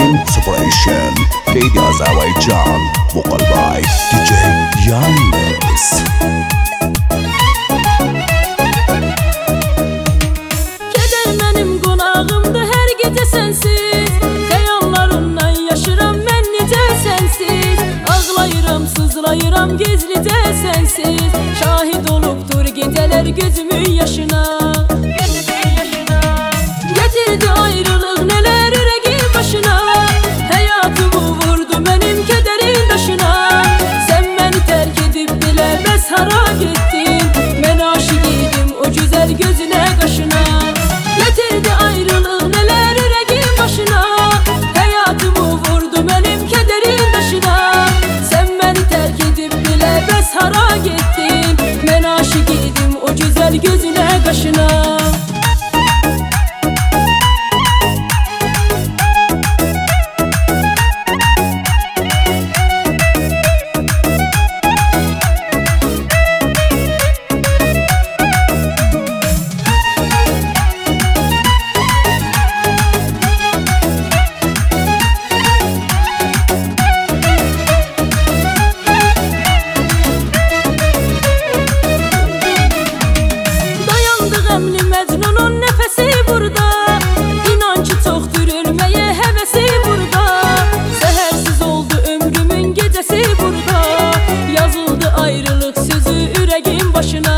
Separation Lady Azerbaijan Vocal by DJ Yalnız. Keder benim qonağımdır hər gecə sənsiz. Xəyallarımdan yaşıram mən necə sənsiz. Ağlayıram, sızlayıram gizlicə sənsiz. Şahid olubdur gecələr gözümün yaşına. Getirdi ayrılıq nelər ürəgin başına. Həyatımı vurdu mənim kədərin daşına. Sən məni tərk edib biləməz hara getdin. Mən aşiq idim o gözəl gözünə qaşına. Getirdi ayrılıq nelər ürəgin başına. Həyatımı vurdu mənim kədərin daşına. Sən məni tərk edib biləməz hara getdin. Mən aşiq idim o gözəl gözünə qaşına. Qəmli Məcnunun nəfəsi burada. İnan ki çoxdur ölməyə həvəsi burada. Səhərsiz oldu ömrümün gecəsi burada. Yazıldı ayrılıq sözü ürəgin başına.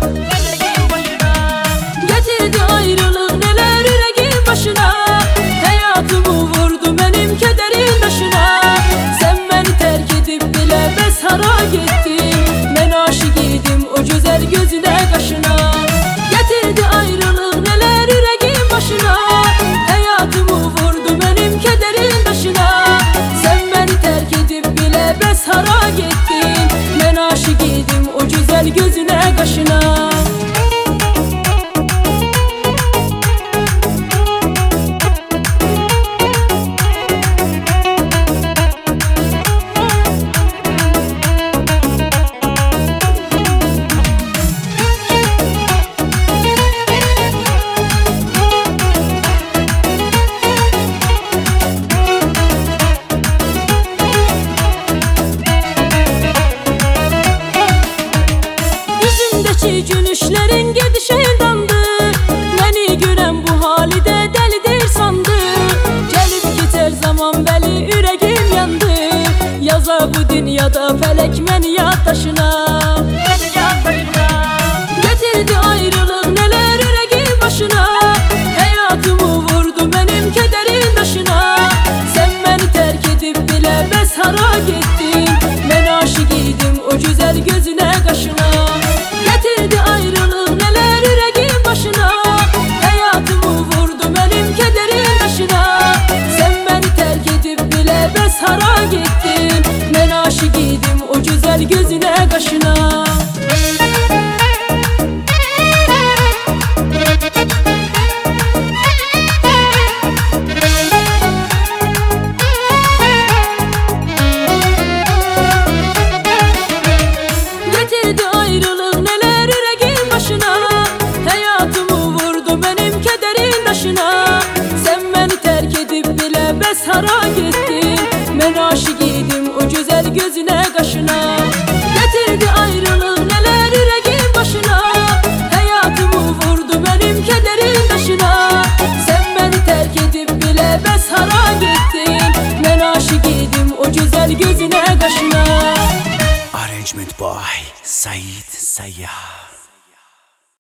Getirdi ayrılıq nelər ürəgin başına. Həyatımı vurdu mənim kədərin daşına. Sən məni tərk edib biləməz hara getdin. Mən aşiq idim o gözəl gözünə qaşına. Getirdi ayrılıq nelər ürəgin başına. Həyatımı vurdu mənim kədərin daşına. Sən məni tərk edib biləməz hara getdin. Mən aşiq idim o gözəl gözünə qaşına. Gülüşlərin gediş eydandı. Məni görən bu halidə dəlidir sandı. Gəlib keçər zaman bəli ürəgim yandı. Yaza bu dünyada fələk məni yaddaşına. Getirdi ayrılıq nelər ürəgin başına. Həyatımı vurdu mənim kədərin daşına. Sən məni tərk edib biləməz hara getdin. Mən aşiq idim o gözəl gözünə qaşına. Getirdi ayrılıq nelər ürəgin başına. Həyatımı vurdu mənim kədərin daşına. Sən məni tərk edib biləməz hara getdin. Mən aşiq idim o gözəl gözünə qaşına. Getirdi ayrılıq nelər ürəgin başına. Həyatımı vurdu mənim kədərin daşına. Sən məni tərk edib biləməz hara getdin. Mən aşiq idim o gözəl gözünə qaşına. Getirdi ayrılıq nelər ürəgin başına. Həyatımı vurdu mənim kədərin daşına. Sən məni tərk edib biləməz hara getdin. Mən aşiq idim o gözəl gözünə qaşına. Arrangement by Said Sayyah.